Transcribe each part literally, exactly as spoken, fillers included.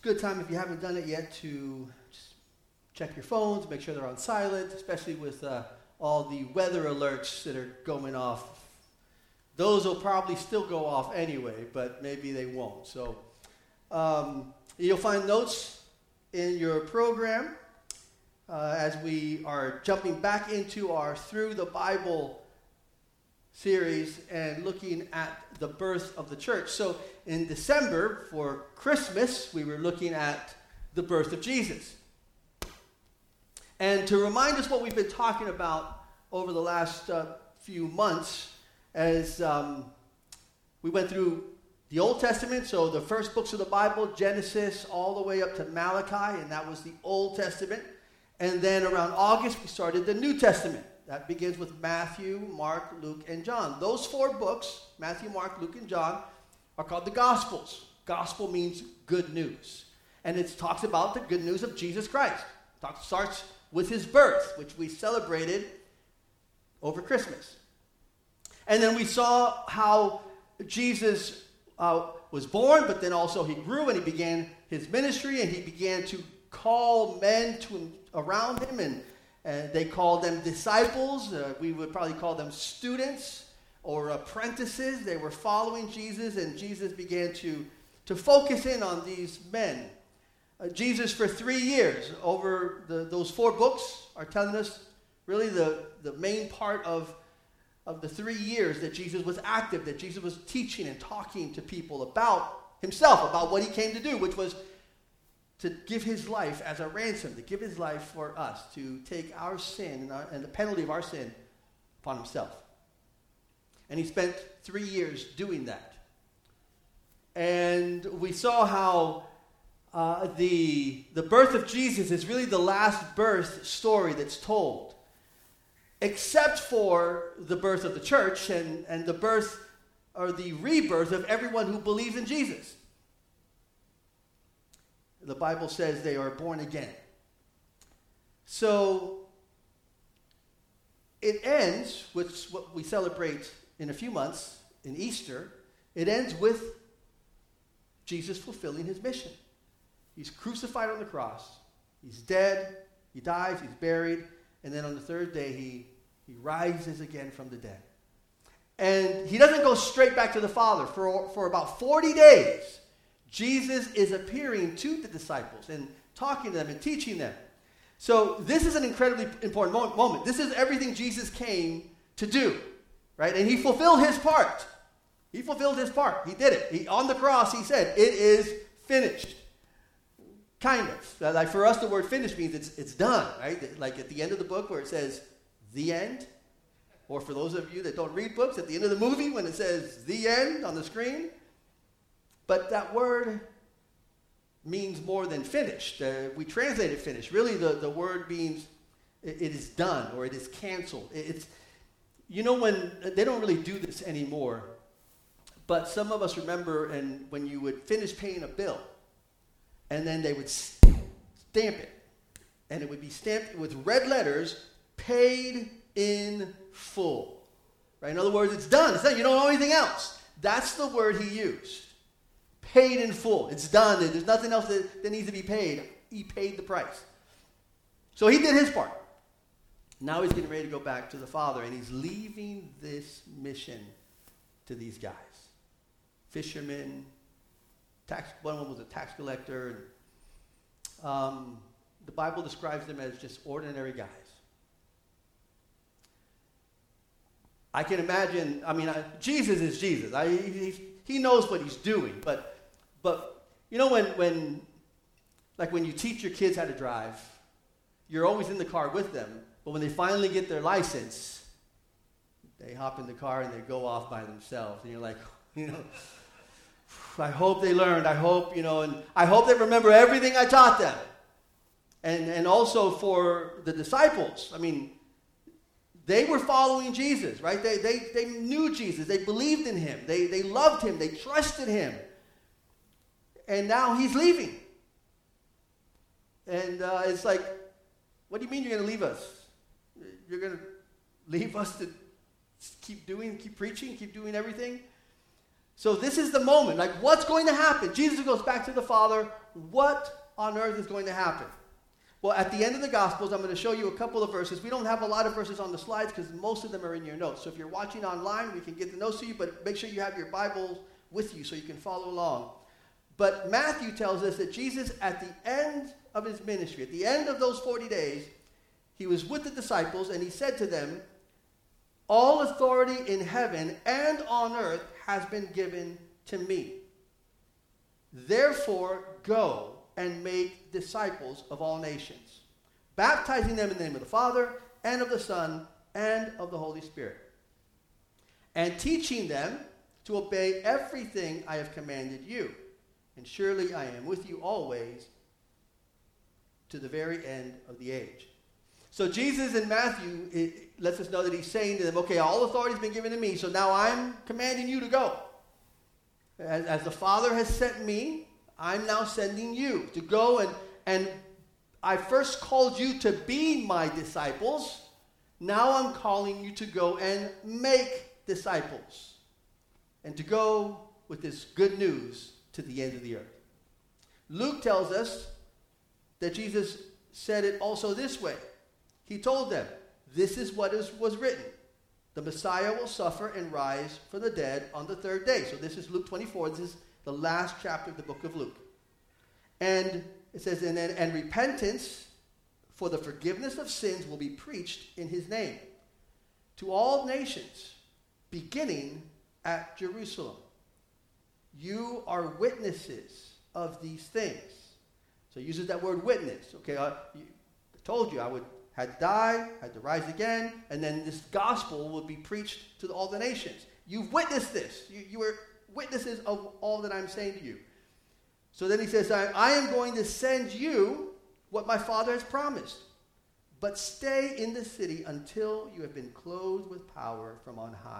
good time, if you haven't done it yet, to just check your phones, make sure they're on silent, especially with uh, all the weather alerts that are going off. Those will probably still go off anyway, but maybe they won't. So um, you'll find notes in your program uh, as we are jumping back into our Through the Bible series and looking at the birth of the church. So in December, for Christmas, we were looking at the birth of Jesus. And to remind us what we've been talking about over the last uh, few months, as um, we went through the Old Testament, so the first books of the Bible, Genesis, all the way up to Malachi, and that was the Old Testament. And then around August, we started the New Testament. That begins with Matthew, Mark, Luke, and John. Those four books, Matthew, Mark, Luke, and John, are called the Gospels. Gospel means good news. And it talks about the good news of Jesus Christ. It starts with his birth, which we celebrated over Christmas. And then we saw how Jesus uh, was born, but then also he grew and he began his ministry, and he began to call men to around him, and And they called them disciples. Uh, we would probably call them students or apprentices. They were following Jesus, and Jesus began to, to focus in on these men. Uh, Jesus, for three years, over the, those four books, are telling us really the, the main part of, of the three years that Jesus was active, that Jesus was teaching and talking to people about himself, about what he came to do, which was to give his life as a ransom, to give his life for us, to take our sin and, our, and the penalty of our sin upon himself. And he spent three years doing that. And we saw how uh, the, the birth of Jesus is really the last birth story that's told, except for the birth of the church and, and the birth or the rebirth of everyone who believes in Jesus. The Bible says they are born again. So it ends with what we celebrate in a few months, in Easter. It ends with Jesus fulfilling his mission. He's crucified on the cross. He's dead. He dies. He's buried. And then on the third day, he, he rises again from the dead. And he doesn't go straight back to the Father. For, for about forty days, Jesus is appearing to the disciples and talking to them and teaching them. So this is an incredibly important moment. This is everything Jesus came to do, right? And he fulfilled his part. He fulfilled his part. He did it. He, on the cross, he said, "It is finished." Kind of. Like for us, the word finished means it's, it's done, right? Like at the end of the book where it says, "the end." Or for those of you that don't read books, at the end of the movie when it says, "the end" on the screen. But that word means more than finished. Uh, we translate it finished. Really, the, the word means it, it is done or it is canceled. It, it's, you know, when they don't really do this anymore, but some of us remember and when you would finish paying a bill, and then they would stamp it, and it would be stamped with red letters, "paid in full." Right? In other words, it's done. It's done. You don't owe anything else. That's the word he used. Paid in full. It's done. There's nothing else that, that needs to be paid. He paid the price. So he did his part. Now he's getting ready to go back to the Father, and he's leaving this mission to these guys. Fishermen, tax, one of them was a tax collector. And, um, the Bible describes them as just ordinary guys. I can imagine, I mean, I, Jesus is Jesus. I, he, he knows what he's doing, but But, you know, when, when, like when you teach your kids how to drive, you're always in the car with them. But when they finally get their license, they hop in the car and they go off by themselves. And you're like, you know, I hope they learned. I hope, you know, and I hope they remember everything I taught them. And, and also for the disciples, I mean, they were following Jesus, right? They, they, they knew Jesus. They believed in him. They, they loved him. They trusted him. And now he's leaving. And uh, it's like, what do you mean you're going to leave us? You're going to leave us to keep doing, keep preaching, keep doing everything? So this is the moment. Like, what's going to happen? Jesus goes back to the Father. What on earth is going to happen? Well, at the end of the Gospels, I'm going to show you a couple of verses. We don't have a lot of verses on the slides because most of them are in your notes. So if you're watching online, we can get the notes to you, but make sure you have your Bible with you so you can follow along. But Matthew tells us that Jesus, at the end of his ministry, at the end of those forty days, he was with the disciples and he said to them, all authority in heaven and on earth has been given to me. Therefore, go and make disciples of all nations, baptizing them in the name of the Father and of the Son and of the Holy Spirit, and teaching them to obey everything I have commanded you. And surely I am with you always to the very end of the age. So Jesus in Matthew it lets us know that he's saying to them, okay, all authority has been given to me, so now I'm commanding you to go. As, as the Father has sent me, I'm now sending you to go, and, and I first called you to be my disciples. Now I'm calling you to go and make disciples, and to go with this good news to the end of the earth. Luke tells us that Jesus said it also this way. He told them, this is what is, was written. The Messiah will suffer and rise from the dead on the third day. So this is Luke twenty-four. This is the last chapter of the book of Luke. And it says, and, then, and repentance for the forgiveness of sins will be preached in his name to all nations, beginning at Jerusalem. You are witnesses of these things. So he uses that word witness. Okay, I, I told you I would had to die, had to rise again, and then this gospel would be preached to all the nations. You've witnessed this. You, you are witnesses of all that I'm saying to you. So then he says, I, I am going to send you what my Father has promised, but stay in the city until you have been clothed with power from on high.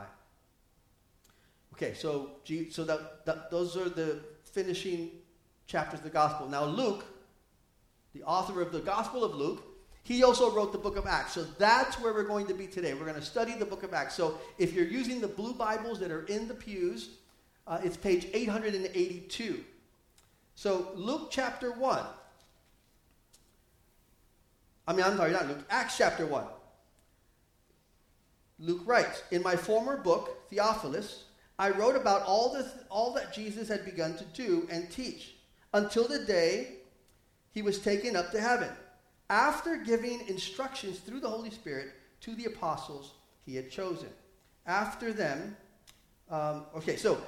Okay, so, so that, that, those are the finishing chapters of the gospel. Now Luke, the author of the Gospel of Luke, he also wrote the book of Acts. So that's where we're going to be today. We're going to study the book of Acts. So if you're using the blue Bibles that are in the pews, uh, it's page eight hundred eighty-two. So Luke chapter one. I mean, I'm sorry, not Luke. Acts chapter one. Luke writes, in my former book, Theophilus, I wrote about all, this, all that Jesus had begun to do and teach until the day he was taken up to heaven, after giving instructions through the Holy Spirit to the apostles he had chosen. After them, um, okay, so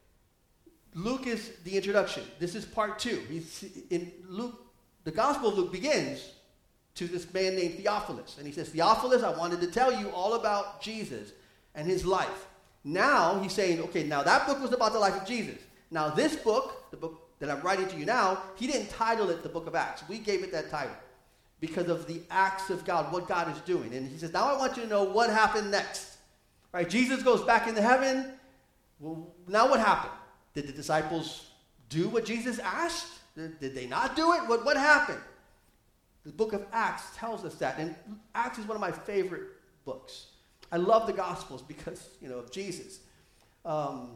Luke is the introduction. This is part two. He's in Luke, the Gospel of Luke begins to this man named Theophilus. And he says, Theophilus, I wanted to tell you all about Jesus and his life. Now he's saying, okay, now that book was about the life of Jesus. Now this book, the book that I'm writing to you now, he didn't title it the book of Acts. We gave it that title because of the acts of God, what God is doing. And he says, now I want you to know what happened next. Right? Jesus goes back into heaven. Well, now what happened? Did the disciples do what Jesus asked? Did, did they not do it? What, what happened? The book of Acts tells us that. And Acts is one of my favorite books. I love the Gospels because, you know, of Jesus. Um,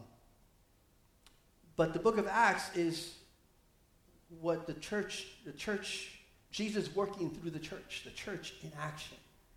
but the book of Acts is what the church, the church, Jesus working through the church, the church in action.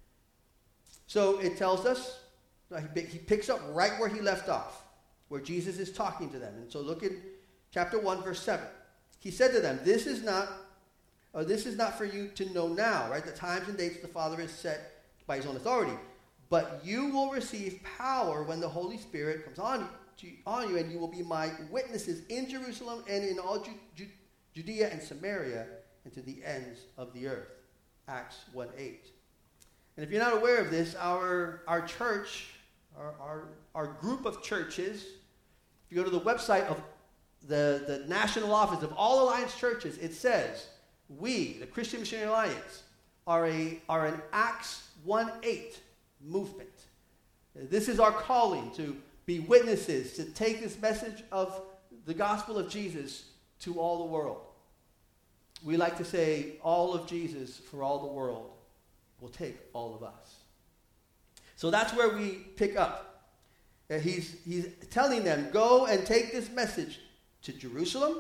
So it tells us, he picks up right where he left off, where Jesus is talking to them. And so look at chapter one, verse seven. He said to them, this is not, or this is not for you to know now, right? The times and dates the Father has set by his own authority. But you will receive power when the Holy Spirit comes on you, on you, and you will be my witnesses in Jerusalem and in all Ju- Ju- Judea and Samaria and to the ends of the earth. Acts one eight. And if you're not aware of this, our, our church, our, our, our group of churches, if you go to the website of the, the national office of all Alliance churches, it says, we, the Christian Missionary Alliance, are, a, are an Acts one eight movement. This is our calling to be witnesses, to take this message of the gospel of Jesus to all the world. We like to say, all of Jesus for all the world will take all of us. So that's where we pick up. Uh, He's, he's telling them, go and take this message to Jerusalem,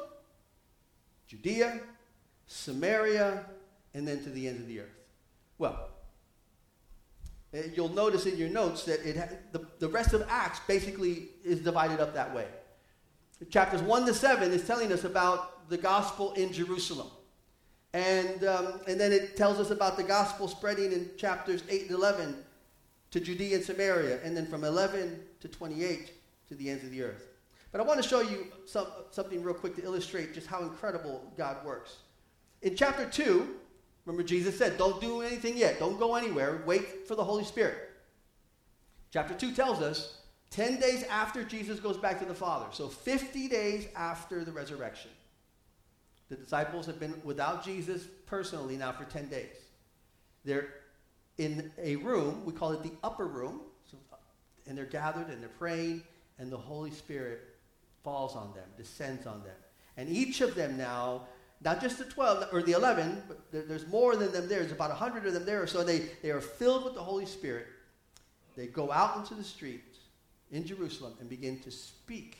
Judea, Samaria, and then to the ends of the earth. Well, uh, you'll notice in your notes that it ha- the, the rest of Acts basically is divided up that way. Chapters one to seven is telling us about the gospel in Jerusalem. And, um, and then it tells us about the gospel spreading in chapters eight and eleven to Judea and Samaria, and then from eleven to twenty-eight to the ends of the earth. But I want to show you some, something real quick to illustrate just how incredible God works. In chapter two, remember Jesus said, don't do anything yet. Don't go anywhere. Wait for the Holy Spirit. Chapter two tells us ten days after Jesus goes back to the Father, so fifty days after the resurrection. The disciples have been without Jesus personally now for ten days. They're in a room, we call it the upper room, so, and they're gathered and they're praying, and the Holy Spirit falls on them, descends on them. And each of them now, not just the twelve or the eleven, but there, there's more than them there. There's about one hundred of them there. So they, they are filled with the Holy Spirit. They go out into the streets in Jerusalem and begin to speak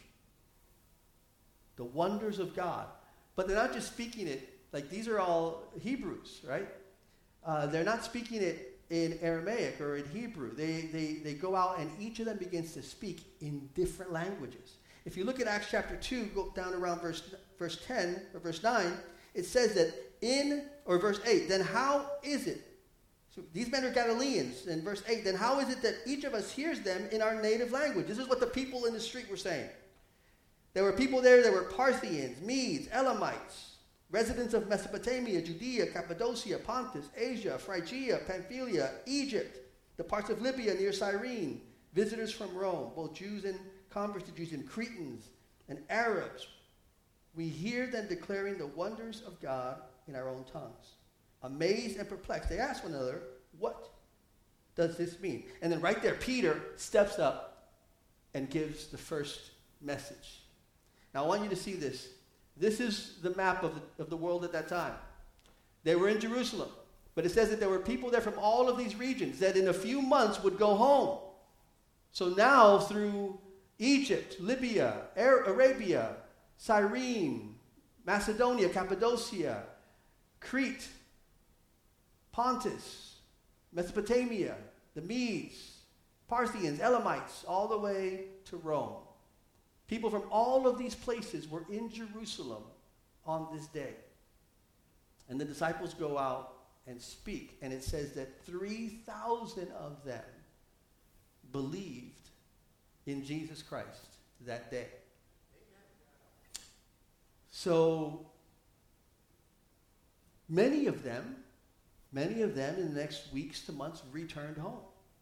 the wonders of God. But they're not just speaking it, like these are all Hebrews, right? Uh, they're not speaking it in Aramaic or in Hebrew. They, they, they go out and each of them begins to speak in different languages. If you look at Acts chapter two, go down around verse, verse ten or verse nine, it says that in, or verse eight, then how is it? So these men are Galileans. In verse eight, then how is it that each of us hears them in our native language? This is what the people in the street were saying. There were people there that were Parthians, Medes, Elamites, residents of Mesopotamia, Judea, Cappadocia, Pontus, Asia, Phrygia, Pamphylia, Egypt, the parts of Libya near Cyrene, visitors from Rome, both Jews and converts to Jews, and Cretans and Arabs. We hear them declaring the wonders of God in our own tongues. Amazed and perplexed, they ask one another, what does this mean? And then right there, Peter steps up and gives the first message. Now, I want you to see this. This is the map of the, of the world at that time. They were in Jerusalem, but it says that there were people there from all of these regions that in a few months would go home. So now, through Egypt, Libya, Arabia, Cyrene, Macedonia, Cappadocia, Crete, Pontus, Mesopotamia, the Medes, Parthians, Elamites, all the way to Rome. People from all of these places were in Jerusalem on this day. And the disciples go out and speak, and it says that three thousand of them believed in Jesus Christ that day. So many of them, many of them in the next weeks to months returned home.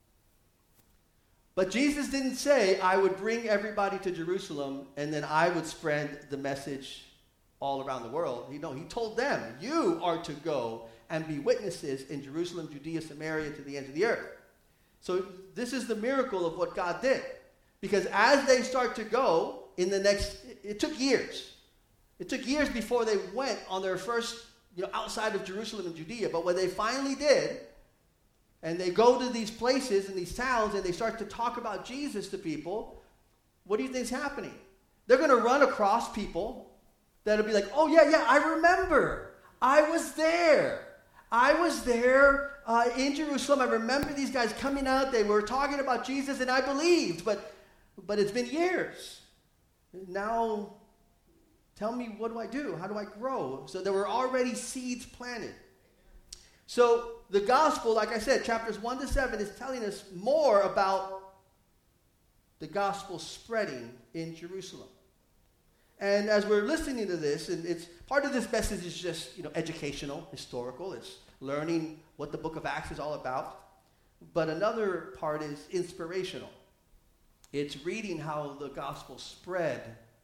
But Jesus didn't say, I would bring everybody to Jerusalem and then I would spread the message all around the world. He, no, he told them, you are to go and be witnesses in Jerusalem, Judea, Samaria, to the ends of the earth. So this is the miracle of what God did. Because as they start to go in the next, it, it took years. It took years before they went on their first, you know, outside of Jerusalem and Judea. But when they finally did, and they go to these places and these towns and they start to talk about Jesus to people, what do you think is happening? They're going to run across people that'll be like, oh, yeah, yeah, I remember. I was there. I was there uh, in Jerusalem. I remember these guys coming out. They were talking about Jesus, and I believed. But, but it's been years. Now, tell me, what do I do? How do I grow? So there were already seeds planted. So the gospel, like I said, chapters one to seven is telling us more about the gospel spreading in Jerusalem. And as we're listening to this, and it's part of this message is just, you know, educational, historical. It's learning what the book of Acts is all about. But another part is inspirational. It's reading how the gospel spread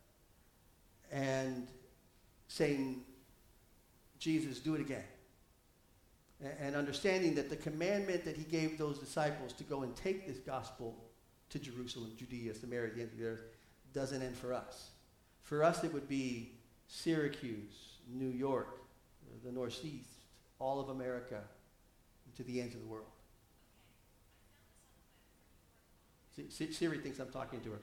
and saying, Jesus, do it again. And understanding that the commandment that he gave those disciples to go and take this gospel to Jerusalem, Judea, Samaria, the end of the earth, doesn't end for us. For us, it would be Syracuse, New York, the Northeast, all of America, to the ends of the world. See, Siri thinks I'm talking to her.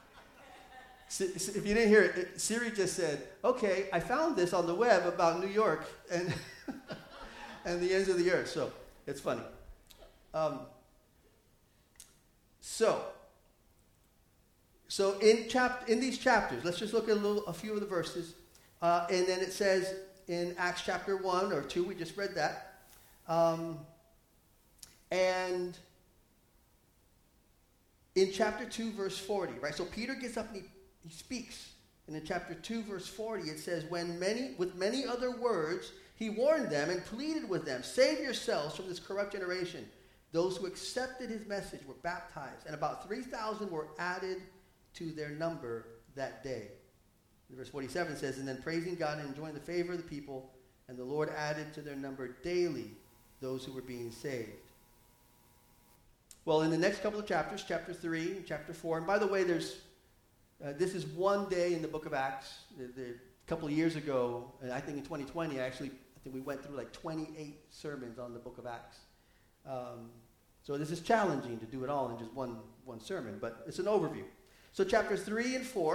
If you didn't hear it, Siri just said, okay, I found this on the web about New York and, and the ends of the earth. So it's funny. Um, so, so in, chap- in these chapters, let's just look at a, little, a few of the verses. Uh, and then it says in Acts chapter one or two, we just read that. Um, and in chapter two, verse forty, right? So Peter gets up and he He speaks. And in chapter two, verse forty, it says, when many, with many other words, he warned them and pleaded with them, save yourselves from this corrupt generation. Those who accepted his message were baptized, and about three thousand were added to their number that day. Verse forty-seven says, and then praising God and enjoying the favor of the people, and the Lord added to their number daily those who were being saved. Well, in the next couple of chapters, chapter three and chapter four, and by the way, there's Uh, this is one day in the book of Acts. The, the, a couple of years ago, and I think in twenty twenty, actually, I think we went through like twenty-eight sermons on the book of Acts. Um, so this is challenging to do it all in just one, one sermon, but it's an overview. So chapters three and four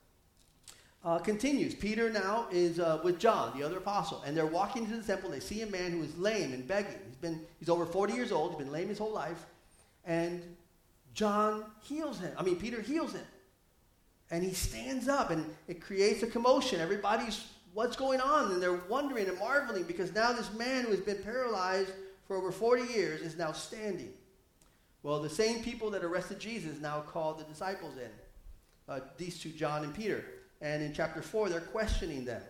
uh, continues. Peter now is uh, with John, the other apostle, and they're walking to the temple. They see a man who is lame and begging. He's been he's over forty years old. He's been lame his whole life, and John heals him. I mean, Peter heals him. And he stands up, and it creates a commotion. Everybody's, what's going on? And they're wondering and marveling because now this man who has been paralyzed for over forty years is now standing. Well, the same people that arrested Jesus now call the disciples in. Uh, these two, John and Peter. And in chapter four, they're questioning them.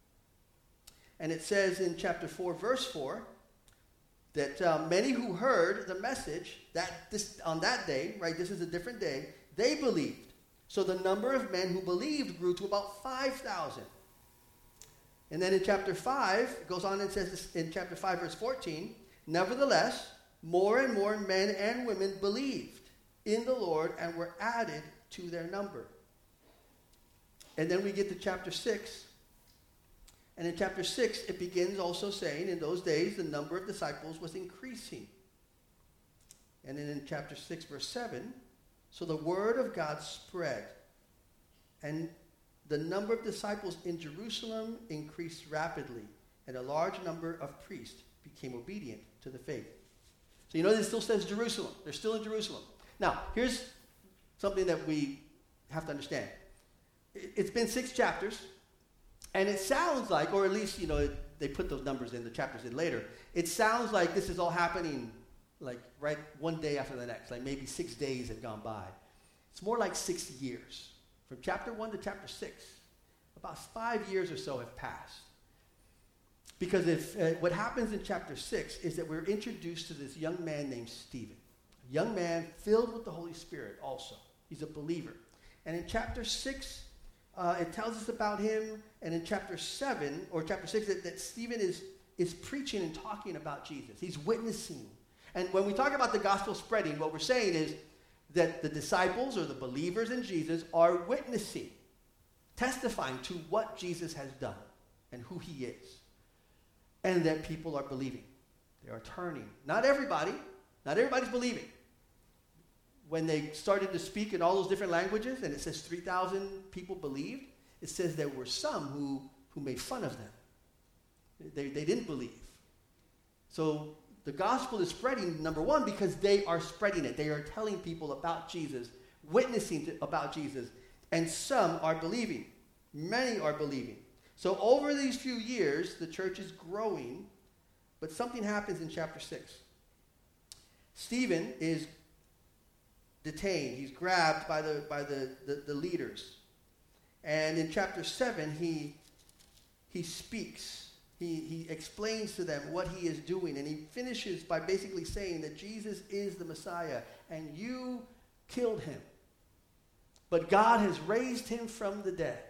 And it says in chapter four, verse four, that uh, many who heard the message that this on that day, right, this is a different day, they believed. So the number of men who believed grew to about five thousand. And then in chapter five, it goes on and says this, in chapter five, verse fourteen, nevertheless, more and more men and women believed in the Lord and were added to their number. And then we get to chapter six. And in chapter six, it begins also saying, in those days, the number of disciples was increasing. And then in chapter six, verse seven, so the word of God spread, and the number of disciples in Jerusalem increased rapidly, and a large number of priests became obedient to the faith. So you know this still says Jerusalem. They're still in Jerusalem. Now, here's something that we have to understand. It's been six chapters, and it sounds like, or at least, you know, they put those numbers in, the chapters in later, it sounds like this is all happening like right one day after the next, like maybe six days have gone by. It's more like six years. From chapter one to chapter six, about five years or so have passed. Because if uh, what happens in chapter six is that we're introduced to this young man named Stephen, a young man filled with the Holy Spirit also. He's a believer. And in chapter six, uh, it tells us about him, and in chapter seven, or chapter six, that, that Stephen is, is preaching and talking about Jesus. He's witnessing. And when we talk about the gospel spreading, what we're saying is that the disciples or the believers in Jesus are witnessing, testifying to what Jesus has done and who he is. And that people are believing. They are turning. Not everybody. Not everybody's believing. When they started to speak in all those different languages, and it says three thousand people believed, it says there were some who, who made fun of them. They, they didn't believe. So the gospel is spreading, number one, because they are spreading it. They are telling people about Jesus, witnessing to, about Jesus, and some are believing. Many are believing. So over these few years, the church is growing, but something happens in chapter six. Stephen is detained. He's grabbed by the, by the, the, the leaders. And in chapter seven, he, he speaks. He, he explains to them what he is doing, and he finishes by basically saying that Jesus is the Messiah, and you killed him. But God has raised him from the dead.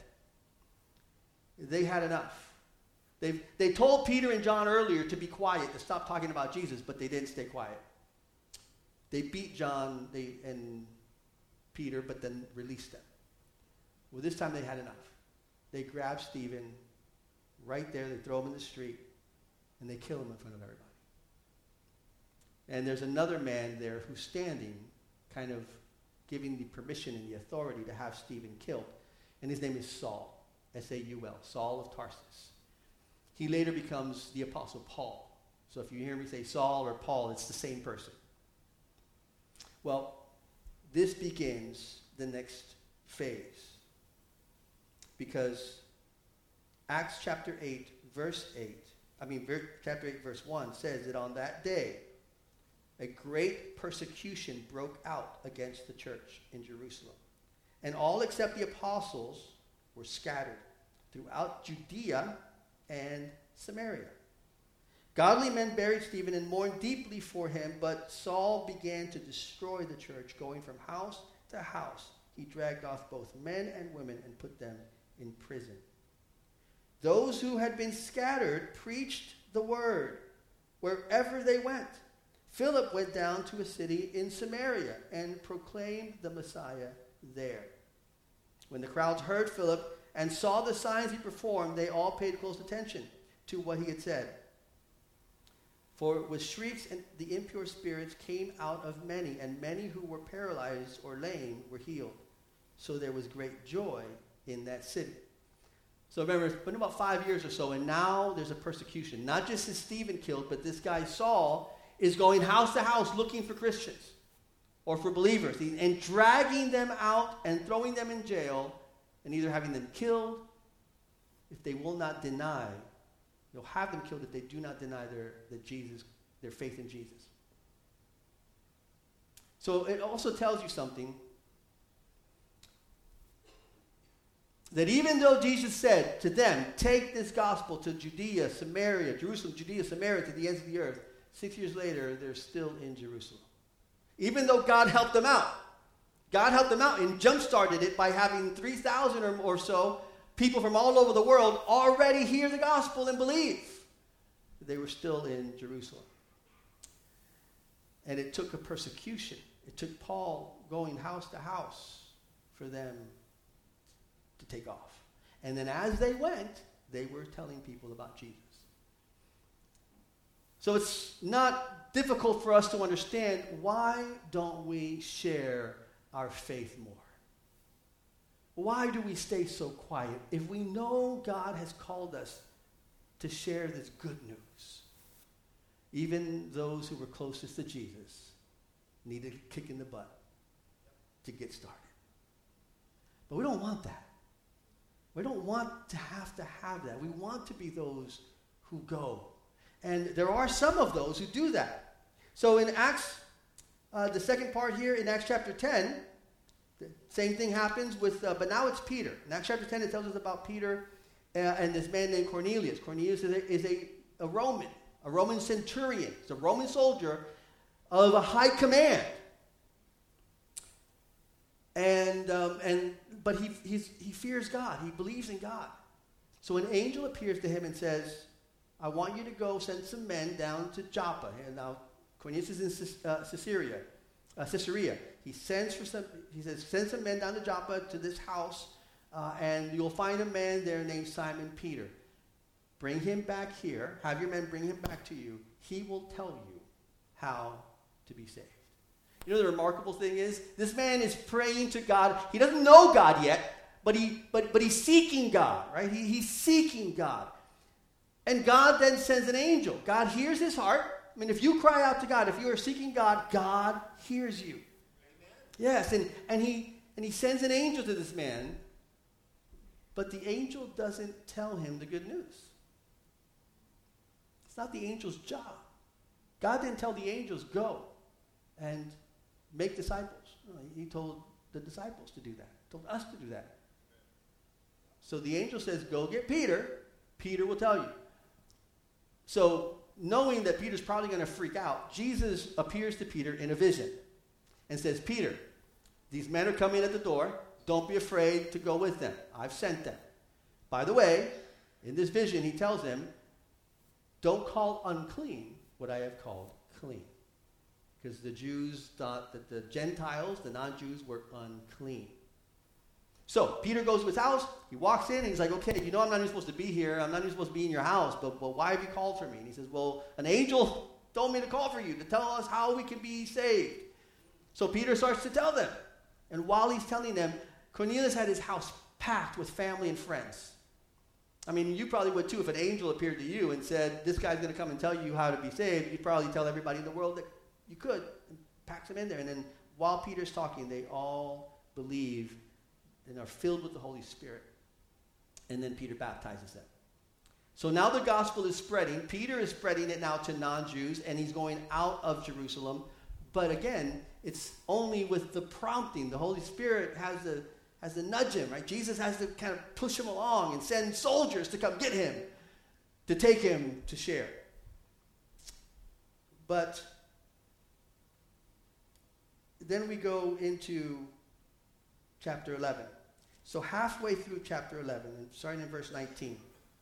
They had enough. They they told Peter and John earlier to be quiet, to stop talking about Jesus, but they didn't stay quiet. They beat John they, and Peter, but then released them. Well, this time they had enough. They grab Stephen right there, they throw him in the street, and they kill him in front of everybody. And there's another man there who's standing, kind of giving the permission and the authority to have Stephen killed. And his name is Saul, S A U L, Saul of Tarsus. He later becomes the Apostle Paul. So if you hear me say Saul or Paul, it's the same person. Well, this begins the next phase. Because Acts chapter eight, verse eight, I mean, ver- chapter eight, verse one says that on that day, a great persecution broke out against the church in Jerusalem. And all except the apostles were scattered throughout Judea and Samaria. Godly men buried Stephen and mourned deeply for him, but Saul began to destroy the church, going from house to house. He dragged off both men and women and put them in prison. Those who had been scattered preached the word wherever they went. Philip went down to a city in Samaria and proclaimed the Messiah there. When the crowds heard Philip and saw the signs he performed, they all paid close attention to what he had said. For with shrieks and the impure spirits came out of many, and many who were paralyzed or lame were healed. So there was great joy in that city. So remember, it's been about five years or so, and now there's a persecution. Not just is Stephen killed, but this guy Saul is going house to house looking for Christians or for believers and dragging them out and throwing them in jail and either having them killed if they will not deny. You'll have them killed if they do not deny their, their Jesus, their faith in Jesus. So it also tells you something, that even though Jesus said to them, take this gospel to Judea, Samaria, Jerusalem, Judea, Samaria, to the ends of the earth, six years later, they're still in Jerusalem. Even though God helped them out. God helped them out and jump-started it by having three thousand or, or so people from all over the world already hear the gospel and believe. They were still in Jerusalem. And it took a persecution. It took Paul going house to house for them to take off. And then as they went, they were telling people about Jesus. So it's not difficult for us to understand, why don't we share our faith more? Why do we stay so quiet if we know God has called us to share this good news? Even those who were closest to Jesus needed a kick in the butt to get started. But we don't want that. We don't want to have to have that. We want to be those who go. And there are some of those who do that. So in Acts, uh, the second part here, in Acts chapter ten, the same thing happens with, uh, but now it's Peter. In Acts chapter ten, it tells us about Peter uh, and this man named Cornelius. Cornelius is, a, is a, a Roman, a Roman centurion. He's a Roman soldier of a high command. And, um, and but he, he's, he fears God. He believes in God. So an angel appears to him and says, I want you to go send some men down to Joppa. And now Cornelius is in uh, Caesarea. Uh, Caesarea. He sends for some. He says, send some men down to Joppa to this house, uh, and you'll find a man there named Simon Peter. Bring him back here. Have your men bring him back to you. He will tell you how to be saved. You know, the remarkable thing is, this man is praying to God. He doesn't know God yet, but he but but he's seeking God, right? He, he's seeking God. And God then sends an angel. God hears his heart. I mean, if you cry out to God, if you are seeking God, God hears you. Amen. Yes, and, and he and he sends an angel to this man, but the angel doesn't tell him the good news. It's not the angel's job. God didn't tell the angels, go and make disciples. No, he told the disciples to do that. He told us to do that. So the angel says, go get Peter. Peter will tell you. So knowing that Peter's probably going to freak out, Jesus appears to Peter in a vision and says, Peter, these men are coming at the door. Don't be afraid to go with them. I've sent them. By the way, in this vision, he tells him, don't call unclean what I have called clean. Because the Jews thought that the Gentiles, the non-Jews, were unclean. So Peter goes to his house. He walks in and he's like, okay, you know I'm not even supposed to be here. I'm not even supposed to be in your house, but, but why have you called for me? And he says, well, an angel told me to call for you, to tell us how we can be saved. So Peter starts to tell them. And while he's telling them, Cornelius had his house packed with family and friends. I mean, you probably would too if an angel appeared to you and said, this guy's going to come and tell you how to be saved. You'd probably tell everybody in the world that you could and pack them in there. And then while Peter's talking, they all believe and are filled with the Holy Spirit. And then Peter baptizes them. So now the gospel is spreading. Peter is spreading it now to non-Jews, and he's going out of Jerusalem. But again, it's only with the prompting. The Holy Spirit has the has to nudge him, right? Jesus has to kind of push him along and send soldiers to come get him, to take him to share. But then we go into chapter eleven. So halfway through chapter eleven, and starting in verse nineteen.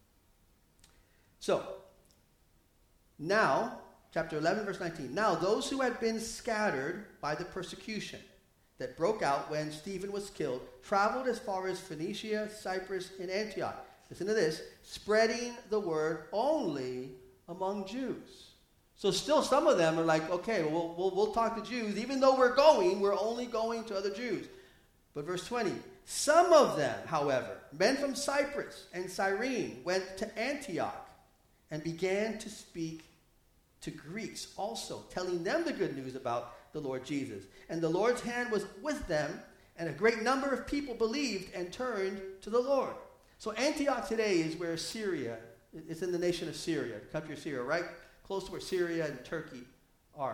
So, now, chapter eleven, verse nineteen. Now, those who had been scattered by the persecution that broke out when Stephen was killed traveled as far as Phoenicia, Cyprus, and Antioch. Listen to this. Spreading the word only among Jews. So still some of them are like, okay, we'll, we'll, we'll talk to Jews. Even though we're going, we're only going to other Jews. But verse twenty. Some of them, however, men from Cyprus and Cyrene, went to Antioch and began to speak to Greeks also, telling them the good news about the Lord Jesus. And the Lord's hand was with them, and a great number of people believed and turned to the Lord. So Antioch today is where Syria, it's in the nation of Syria, the country of Syria, right close to where Syria and Turkey are.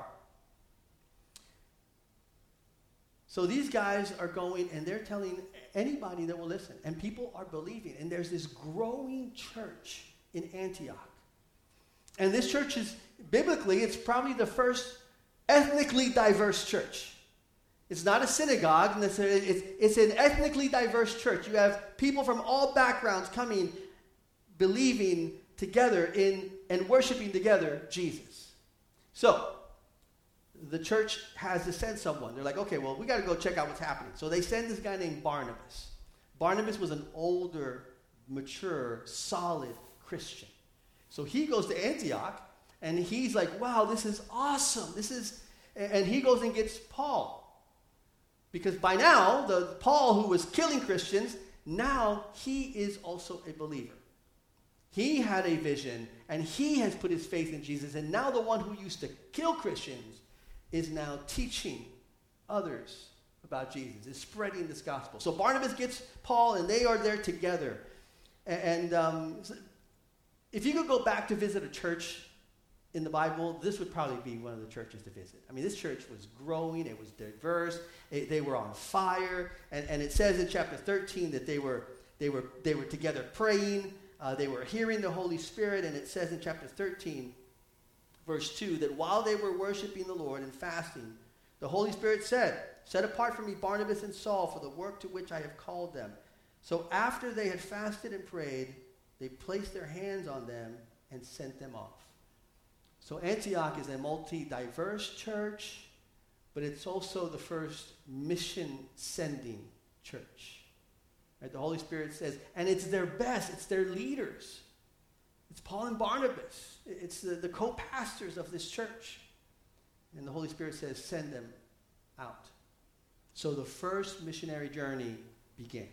So these guys are going, and they're telling anybody that will listen, and people are believing. And there's this growing church in Antioch. And this church is, biblically, it's probably the first ethnically diverse church. It's not a synagogue. It's, it's, it's an ethnically diverse church. You have people from all backgrounds coming, believing together in and worshiping together Jesus. So, the church has to send someone. They're like, okay, well, we got to go check out what's happening. So they send this guy named Barnabas. Barnabas was an older, mature, solid Christian. So he goes to Antioch, and he's like, wow, this is awesome. This is, and he goes and gets Paul. Because by now, the Paul who was killing Christians, now he is also a believer. He had a vision, and he has put his faith in Jesus. And now the one who used to kill Christians is now teaching others about Jesus, is spreading this gospel. So Barnabas gets Paul, and they are there together. And um, if you could go back to visit a church in the Bible, this would probably be one of the churches to visit. I mean, this church was growing. It was diverse. It, they were on fire. And, and it says in chapter thirteen that they were, they were, they were together praying. Uh, they were hearing the Holy Spirit. And it says in chapter thirteen, verse two, that while they were worshiping the Lord and fasting, the Holy Spirit said, set apart for me Barnabas and Saul for the work to which I have called them. So after they had fasted and prayed, they placed their hands on them and sent them off. So Antioch is a multi-diverse church, but it's also the first mission-sending church. Right? The Holy Spirit says, and it's their best, it's their leaders. It's Paul and Barnabas. It's the, the co-pastors of this church. And the Holy Spirit says, send them out. So the first missionary journey begins.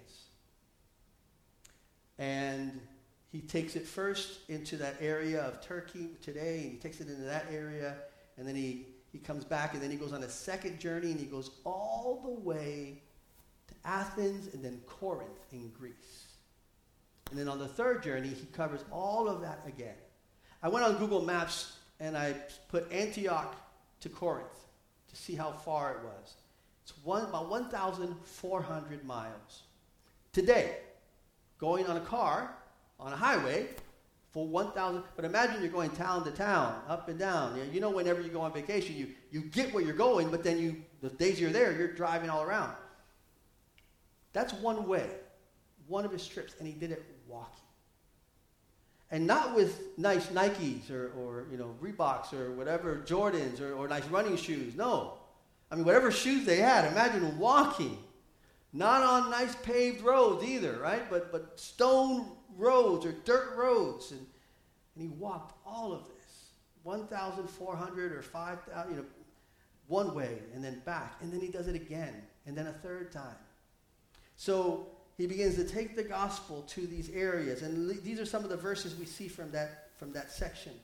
And he takes it first into that area of Turkey today, and he takes it into that area, and then he, he comes back, and then he goes on a second journey, and he goes all the way to Athens and then Corinth in Greece. And then on the third journey, he covers all of that again. I went on Google Maps, and I put Antioch to Corinth to see how far it was. It's one, about one thousand four hundred miles. Today, going on a car, on a highway, for one thousand, but imagine you're going town to town, up and down. You know, you know whenever you go on vacation, you, you get where you're going, but then you, the days you're there, you're driving all around. That's one way, one of his trips, and he did it walking. And not with nice Nikes or, or you know, Reeboks or whatever, Jordans or, or nice running shoes. No. I mean, whatever shoes they had, imagine walking. Not on nice paved roads either, right? But but stone roads or dirt roads. And, and he walked all of this, one thousand four hundred or five thousand, you know, one way and then back. And then he does it again and then a third time. So he begins to take the gospel to these areas. And le- these are some of the verses we see from that, from that section.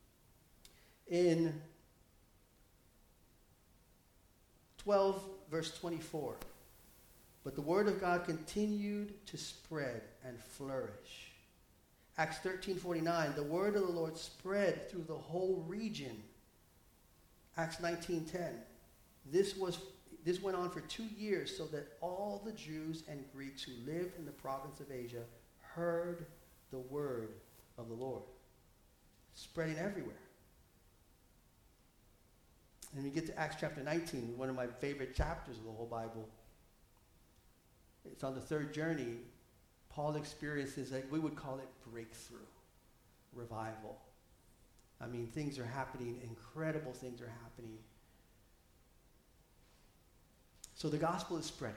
In twelve, verse twenty-four, but the word of God continued to spread and flourish. Acts thirteen forty-nine, the word of the Lord spread through the whole region. Acts nineteen ten, this was this went on for two years so that all the Jews and Greeks who lived in the province of Asia heard the word of the Lord. Spreading everywhere. And we get to Acts chapter nineteen, one of my favorite chapters of the whole Bible. It's on the third journey. Paul experiences, like we would call it breakthrough, revival. I mean, things are happening, incredible things are happening. So the gospel is spreading.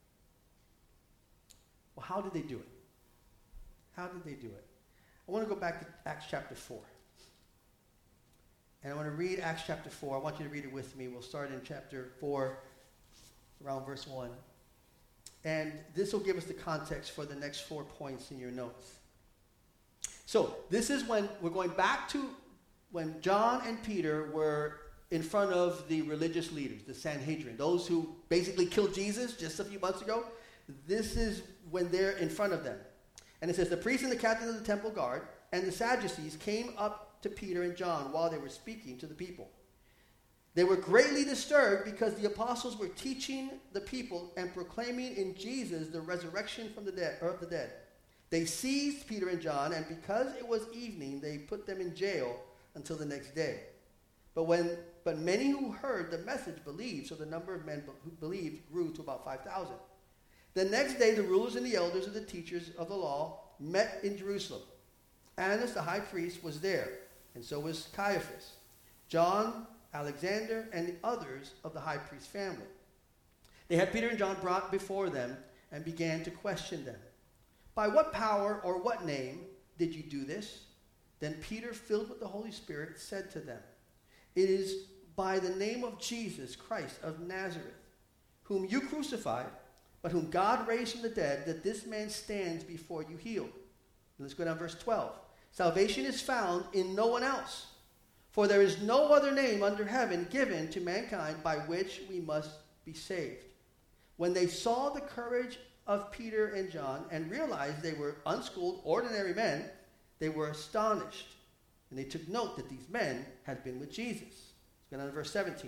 Well, how did they do it? How did they do it? I want to go back to Acts chapter four. And I want to read Acts chapter four. I want you to read it with me. We'll start in chapter four, around verse one. And this will give us the context for the next four points in your notes. So this is when we're going back to when John and Peter were in front of the religious leaders, the Sanhedrin, those who basically killed Jesus just a few months ago. This is when they're in front of them. And it says, the priests and the captain of the temple guard and the Sadducees came up to Peter and John while they were speaking to the people. They were greatly disturbed because the apostles were teaching the people and proclaiming in Jesus the resurrection from the dead, or of the dead. They seized Peter and John, and because it was evening, they put them in jail until the next day. But when but many who heard the message believed, so the number of men who believed grew to about five thousand. The next day, the rulers and the elders and the teachers of the law met in Jerusalem. Annas, the high priest, was there, and so was Caiaphas, John, Alexander, and the others of the high priest family. They had Peter and John brought before them and began to question them. By what power or what name did you do this? Then Peter, filled with the Holy Spirit, said to them, it is by the name of Jesus Christ of Nazareth, whom you crucified, but whom God raised from the dead, that this man stands before you healed. Let's go down to verse twelve. Salvation is found in no one else, for there is no other name under heaven given to mankind by which we must be saved. When they saw the courage of Peter and John and realized they were unschooled, ordinary men, they were astonished. And they took note that these men had been with Jesus. Let's go down to verse seventeen.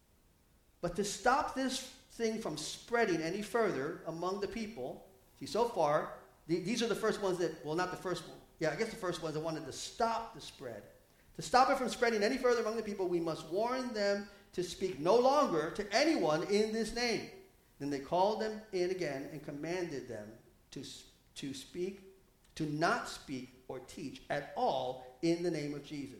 But to stop this thing from spreading any further among the people, see, so far, the, these are the first ones that, well, not the first one. Yeah, I guess the first ones that wanted to stop the spread. To stop it from spreading any further among the people, we must warn them to speak no longer to anyone in this name. Then they called them in again and commanded them to, to speak, to not speak or teach at all in the name of Jesus.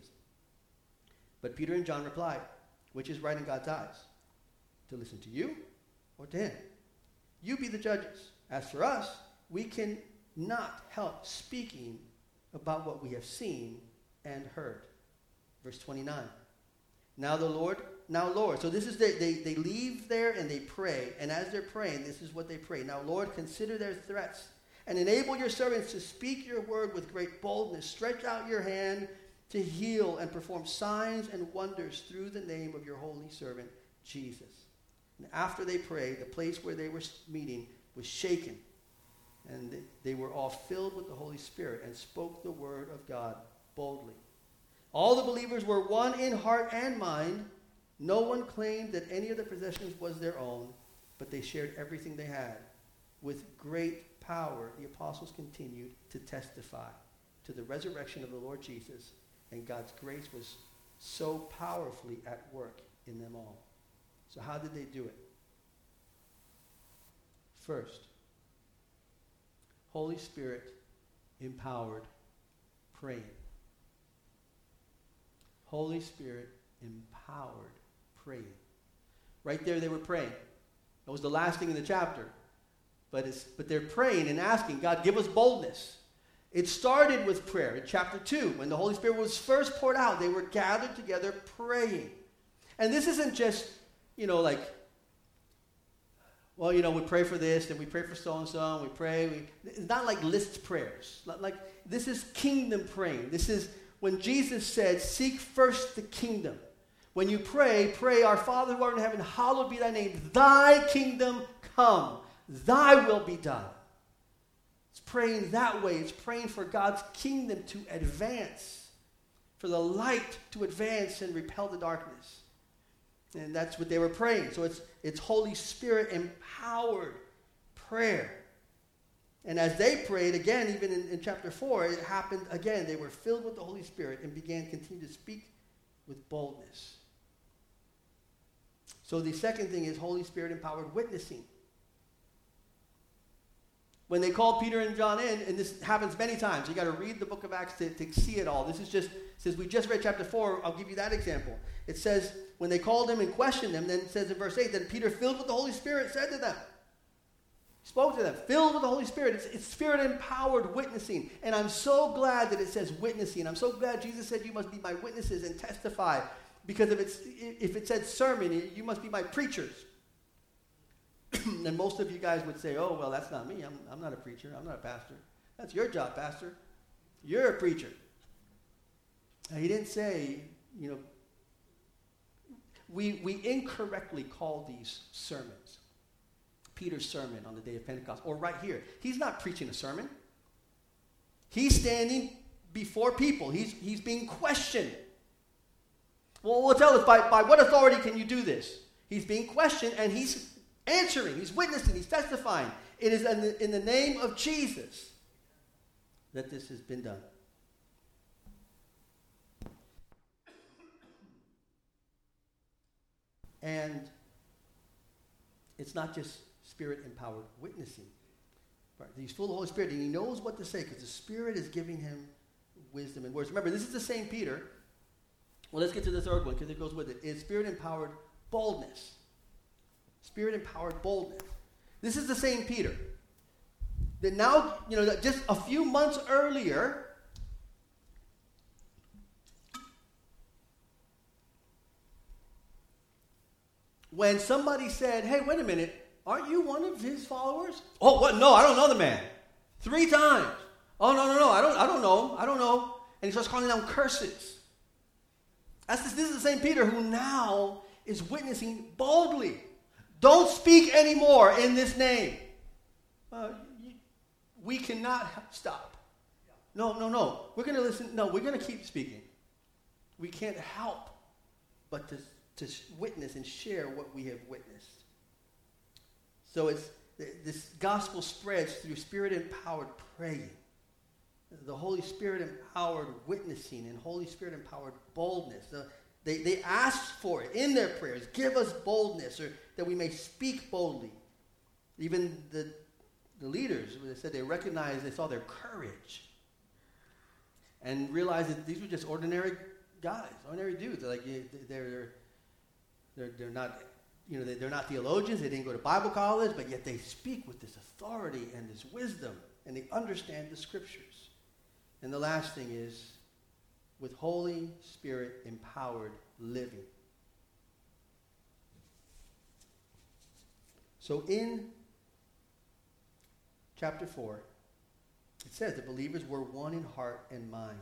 But Peter and John replied, which is right in God's eyes, to listen to you or to him? You be the judges. As for us, we can not help speaking about what we have seen and heard. Verse twenty-nine. Now the Lord, now Lord. So this is, the, they, they leave there and they pray. And as they're praying, this is what they pray. Now Lord, consider their threats and enable your servants to speak your word with great boldness. Stretch out your hand to heal and perform signs and wonders through the name of your holy servant, Jesus. And after they prayed, the place where they were meeting was shaken. And they, they were all filled with the Holy Spirit and spoke the word of God boldly. All the believers were one in heart and mind. No one claimed that any of the possessions was their own, but they shared everything they had. With great power, the apostles continued to testify to the resurrection of the Lord Jesus, and God's grace was so powerfully at work in them all. So how did they do it? First, Holy Spirit empowered praying. Holy Spirit empowered praying. Right there they were praying. That was the last thing in the chapter. But, it's, but they're praying and asking, God, give us boldness. It started with prayer in chapter two. When the Holy Spirit was first poured out, they were gathered together praying. And this isn't just, you know, like, well, you know, we pray for this, and we pray for so-and-so, and we pray. We, it's not like list prayers. Like, this is kingdom praying. This is when Jesus said, seek first the kingdom. When you pray, pray, our Father who art in heaven, hallowed be thy name. Thy kingdom come. Thy will be done. It's praying that way. It's praying for God's kingdom to advance, for the light to advance and repel the darkness. And that's what they were praying. So it's, it's Holy Spirit empowered prayer. And as they prayed, again, even in, in chapter four, it happened again. They were filled with the Holy Spirit and began to continue to speak with boldness. So the second thing is Holy Spirit empowered witnessing. When they called Peter and John in, and this happens many times, you got to read the book of Acts to, to see it all. This is just, since we just read chapter four, I'll give you that example. It says, when they called him and questioned him, then it says in verse eight, then Peter, filled with the Holy Spirit, said to them, he spoke to them, filled with the Holy Spirit. It's, it's Spirit-empowered witnessing. And I'm so glad that it says witnessing. I'm so glad Jesus said, you must be my witnesses and testify. Because if, it's, if it said sermon, you must be my preachers. And most of you guys would say, oh, well, that's not me. I'm, I'm not a preacher. I'm not a pastor. That's your job, pastor. You're a preacher. Now, he didn't say, you know, we, we incorrectly call these sermons. Peter's sermon on the day of Pentecost, or right here. He's not preaching a sermon. He's standing before people. He's, he's being questioned. Well, well, tell us, by, by what authority can you do this? He's being questioned, and he's answering, he's witnessing, he's testifying. It is in the, in the name of Jesus that this has been done. And it's not just Spirit-empowered witnessing. Right? He's full of the Holy Spirit, and he knows what to say because the Spirit is giving him wisdom and words. Remember, this is the same Peter. Well, let's get to the third one because it goes with it. It's Spirit-empowered boldness. Spirit-empowered boldness. This is the same Peter that now, you know, that just a few months earlier, when somebody said, hey, wait a minute, aren't you one of his followers? Oh, what? No, I don't know the man. Three times. Oh, no, no, no, I don't, I don't know him. I don't know. And he starts calling down curses. That's this, this is the same Peter who now is witnessing boldly. Don't speak anymore in this name. Uh, you, we cannot stop. No, no, no. We're going to listen. No, we're going to keep speaking. We can't help but to, to witness and share what we have witnessed. So it's this gospel spreads through Spirit-empowered praying, the Holy Spirit-empowered witnessing, and Holy Spirit-empowered boldness. The, They, they asked for it in their prayers. Give us boldness, or that we may speak boldly. Even the, the leaders, they said they recognized, they saw their courage and realized that these were just ordinary guys, ordinary dudes. They're like they're they're they're not, you know, they're not theologians. They didn't go to Bible college, but yet they speak with this authority and this wisdom, and they understand the scriptures. And the last thing is, with Holy Spirit-empowered living. So in chapter four, it says the believers were one in heart and mind.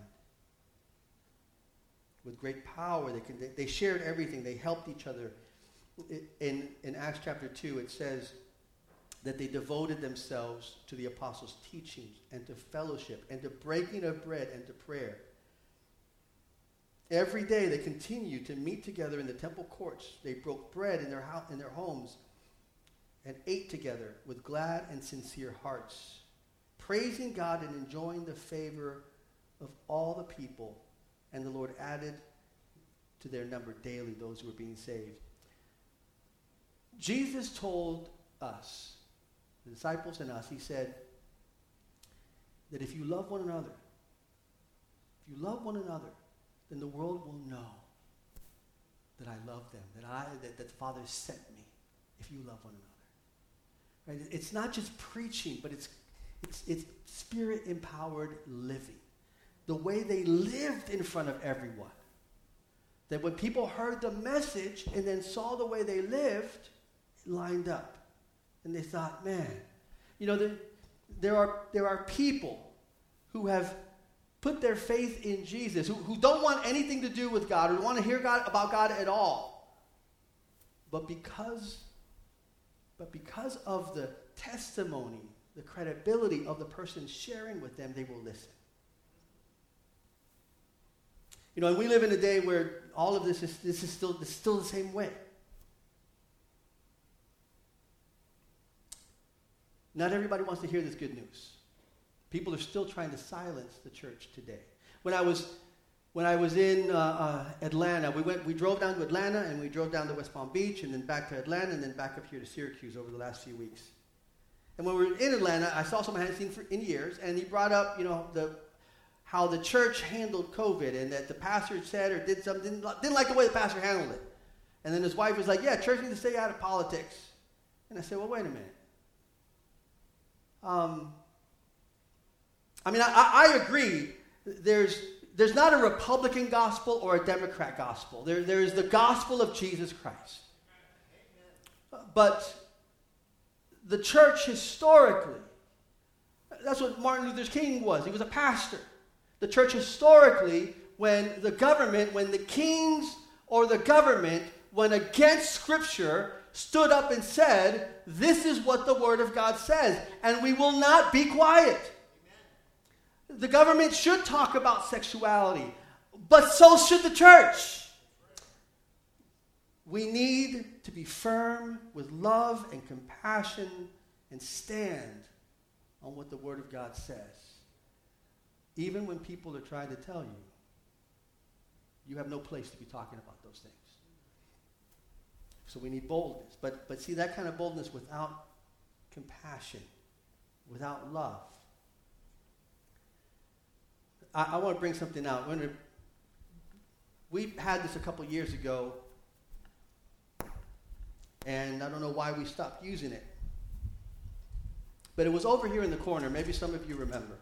With great power, they, could, they, they shared everything. They helped each other. In, in Acts chapter two, it says that they devoted themselves to the apostles' teachings and to fellowship and to breaking of bread and to prayer. Every day they continued to meet together in the temple courts. They broke bread in their ho- in their homes and ate together with glad and sincere hearts, praising God and enjoying the favor of all the people. And the Lord added to their number daily those who were being saved. Jesus told us, the disciples and us, he said that if you love one another, if you love one another, then the world will know that I love them, that I that, that the Father sent me, if you love one another. Right? It's not just preaching, but it's it's it's Spirit-empowered living. The way they lived in front of everyone. That when people heard the message and then saw the way they lived, it lined up. And they thought, man, you know, there, there, are, there are people who have put their faith in Jesus, who, who don't want anything to do with God, who don't want to hear God about God at all. But because, but because of the testimony, the credibility of the person sharing with them, they will listen. You know, and we live in a day where all of this is this is still this is still the same way. Not everybody wants to hear this good news. People are still trying to silence the church today. When I was when I was in uh, uh, Atlanta, we went we drove down to Atlanta and we drove down to West Palm Beach and then back to Atlanta and then back up here to Syracuse over the last few weeks. And when we were in Atlanta, I saw someone I hadn't seen for, in years, and he brought up, you know, the how the church handled COVID and that the pastor said or did something, didn't, didn't like the way the pastor handled it. And then his wife was like, yeah, church needs to stay out of politics. And I said, well, wait a minute. Um, I mean, I, I agree. There's there's not a Republican gospel or a Democrat gospel. There there is the gospel of Jesus Christ. But the church historically, that's what Martin Luther King was. He was a pastor. The church historically, when the government, when the kings or the government went against Scripture, stood up and said, this is what the Word of God says, and we will not be quiet. Amen. The government should talk about sexuality, but so should the church. We need to be firm with love and compassion and stand on what the Word of God says. Even when people are trying to tell you, you have no place to be talking about those things. So we need boldness. But, but see, that kind of boldness without compassion, without love. I, I want to bring something out. When we had this a couple years ago, and I don't know why we stopped using it. But it was over here in the corner. Maybe some of you remember.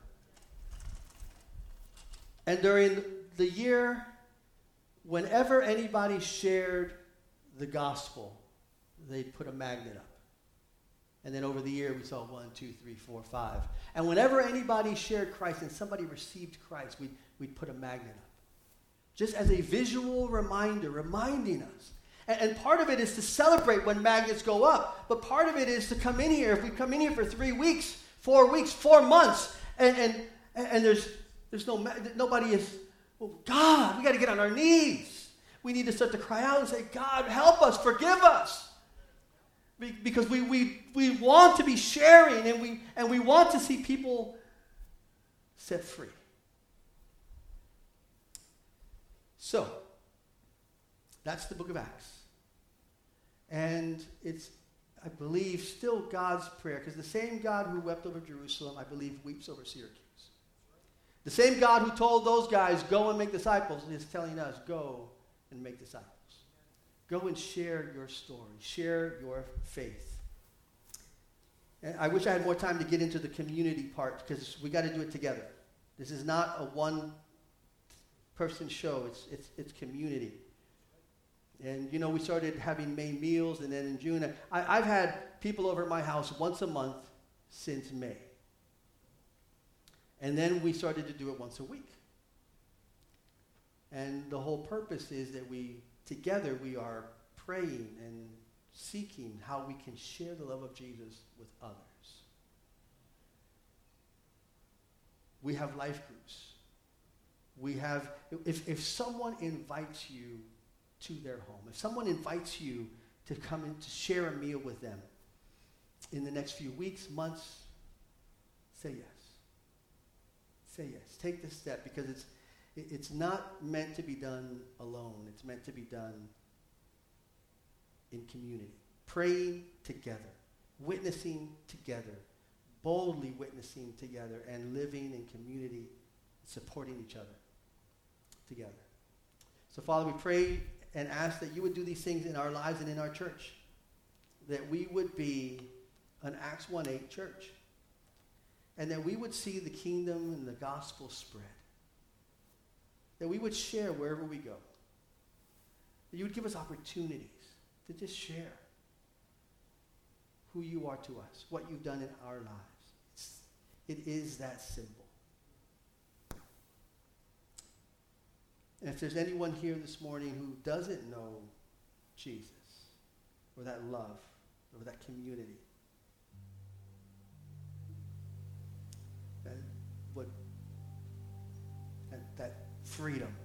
And during the year, whenever anybody shared the gospel, they'd put a magnet up. And then over the year, we saw one, two, three, four, five. And whenever anybody shared Christ and somebody received Christ, we'd, we'd put a magnet up. Just as a visual reminder, reminding us. And, and part of it is to celebrate when magnets go up. But part of it is to come in here. If we come in here for three weeks, four weeks, four months, and, and, and there's, there's no, nobody is, oh, God, we got to get on our knees. We need to start to cry out and say, God, help us, forgive us. Because we, we, we want to be sharing and we, and we want to see people set free. So, that's the book of Acts. And it's, I believe, still God's prayer, because the same God who wept over Jerusalem, I believe, weeps over Syracuse. The same God who told those guys, go and make disciples, is telling us, go and make disciples. Go and share your story. Share your faith. And I wish I had more time to get into the community part, because we got to do it together. This is not a one-person show. It's, it's, it's community. And, you know, we started having main meals, and then in June, I, I've had people over at my house once a month since May. And then we started to do it once a week. And the whole purpose is that we, together, we are praying and seeking how we can share the love of Jesus with others. We have life groups. We have, if, if someone invites you to their home, if someone invites you to come in to share a meal with them in the next few weeks, months, say yes. Say yes. Take this step, because it's it's not meant to be done alone. It's meant to be done in community. Praying together. Witnessing together. Boldly witnessing together. And living in community. Supporting each other together. So, Father, we pray and ask that you would do these things in our lives and in our church. That we would be an Acts one eight church. And that we would see the kingdom and the gospel spread. That we would share wherever we go. That you would give us opportunities to just share who you are to us, what you've done in our lives. It's, it is that simple. And if there's anyone here this morning who doesn't know Jesus, or that love, or that community, that, what, that, that freedom.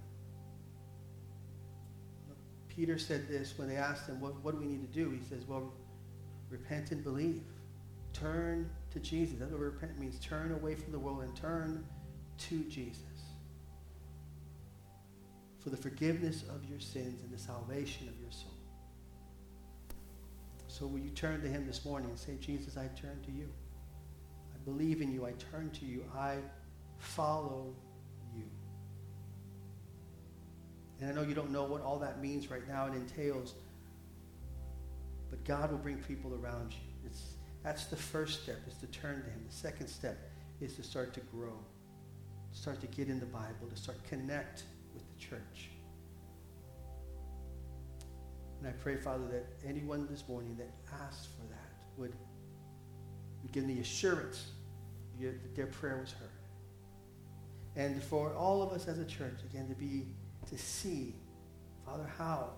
Peter said this when they asked him, what, what do we need to do? He says, well, repent and believe. Turn to Jesus. That's what repent means. Turn away from the world and turn to Jesus for the forgiveness of your sins and the salvation of your soul. So will you turn to him this morning and say, Jesus, I turn to you. I believe in you. I turn to you. I follow you. And I know you don't know what all that means right now. It entails. But God will bring people around you. It's, that's the first step, is to turn to him. The second step is to start to grow. Start to get in the Bible. To start connect with the church. And I pray, Father, that anyone this morning that asks for that would, would give the assurance that their prayer was heard. And for all of us as a church, again, to be, to see, Father, how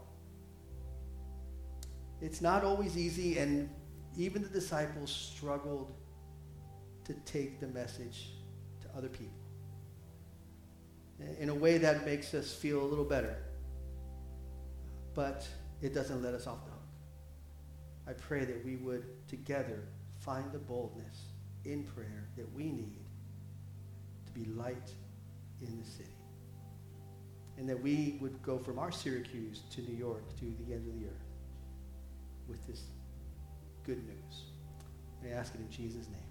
it's not always easy, and even the disciples struggled to take the message to other people in a way that makes us feel a little better. But it doesn't let us off the hook. I pray that we would together find the boldness in prayer that we need to be light in the city. And that we would go from our Syracuse to New York to the end of the earth with this good news. I ask it in Jesus' name.